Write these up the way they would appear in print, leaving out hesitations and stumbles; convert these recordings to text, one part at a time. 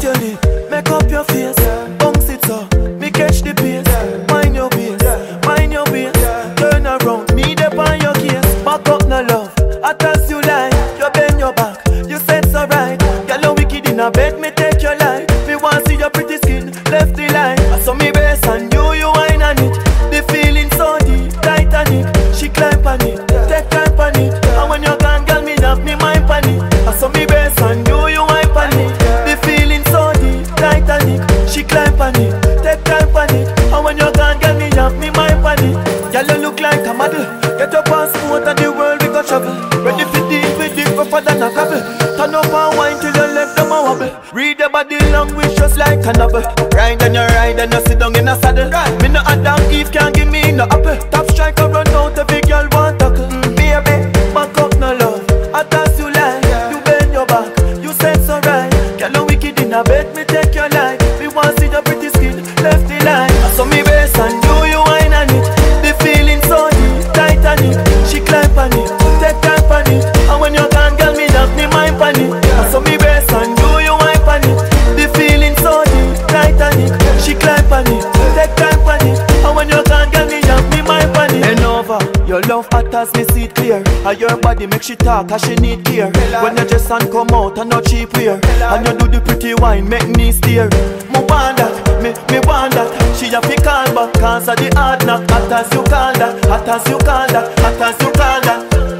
turn it, make up your face, bounce it so, me catch the pace. Mind your pace, mind your pace. Turn around, me dep on your case. Back up no love, attach you like. You bend your back, you said so right. Girl you wicked in a bed, me take your life. Me want see your pretty skin, left the line. I saw me base and you wine on it. The feeling so deep, Titanic. She climb on it, take time on it. And when you're gone, girl, me have me mind on it. I saw me base and you wine on it. The feeling so deep, Titanic. She climb on it, take time on it. And when you're gone, girl, me have me mind on it. Girl, you look like a model. Get your passport and the world we go travel. Ready for deal with it, rougher than a gravel. Turn up and wine till your left them a wobble. Read your body language just like a novel. Ride and you sit down in a saddle. Me no Adam Eve can't give me no apple. Top striker run out, every girl want tackle. Baby, back up no love. I toss you like, you bend your back. You said so right. Girl you wicked in a bed, me take your life. Me want see your pretty skin, left the line. I saw me base and you wine on it. The feeling so deep, Titanic. She climb on it, take time on it. And when you're gone, girl, me have me mind on it. I saw me base and you wine on it. The feeling so deep, Titanic. She climb on it, take time on it. And when you're gone, girl, me have me mind on it. And over, your love hot as me see it clear. And your body make she talk as she need care. When your dress and come out and no cheap wear. And you do the pretty wine, make me steer. Me want that, me want that. She have to call back, cause of the hard knock. Hot as you call that, hot as you call that, hot as you call that.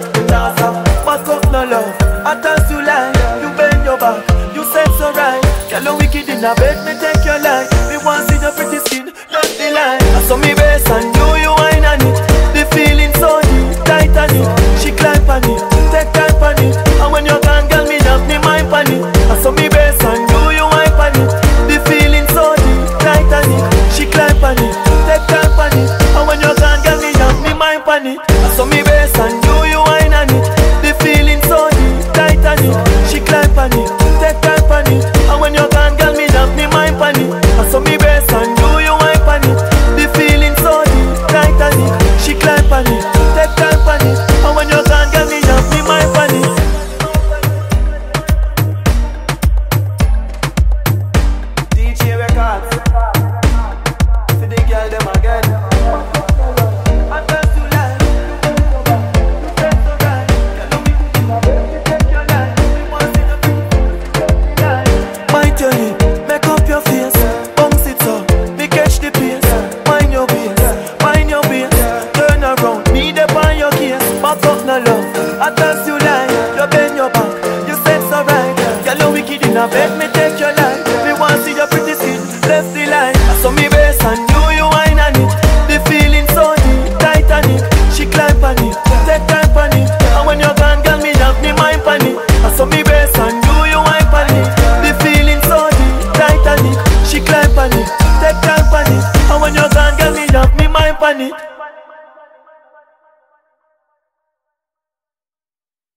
Back up no love, hot as you like. You bend your back, you said so right. Girl you wicked in a bed, me take your life. Me want see your pretty skin, not the line. I saw me base and you wine on it. The feeling so deep, Titanic. She climb on it, take time on it. And when you're gone, girl, me have me mind on it. I saw me base and you wine on it. The feeling so deep, Titanic. She climb on it, take time on it. And when you're gone, girl, me have me mind on it. I saw me base and you wine on it. The feeling so deep, Titanic. She climb on it, take time on it. And when you're gone, girl, me have me mind on it. I saw me base and you wine on it. The feeling so deep, Titanic. She climb on it, take time on it. And when you're gone, girl, me have me mind on it. DJ Records, for the girl them again. I tell you like, you said so right. Girl, you take your life. You want see the pretty life. My turn it, make up your face, bounce it so, me catch the pace. Mind your pace, mind your pace. Turn around, me dep on your case. Back up no love, I toss you like. You bend your back, you said so right. Girl you wicked in a bed, me take your life. Me want see your pretty skin, left the line. I saw me base and you wine on it. The feeling so deep, Titanic. She climb on it, take time on it. And when you're gone, girl, me have me mind on it. I saw me base and you wine on it. The feeling so deep, Titanic. She climb on it, take time on it. And when you're gone, girl, me have me mind on it.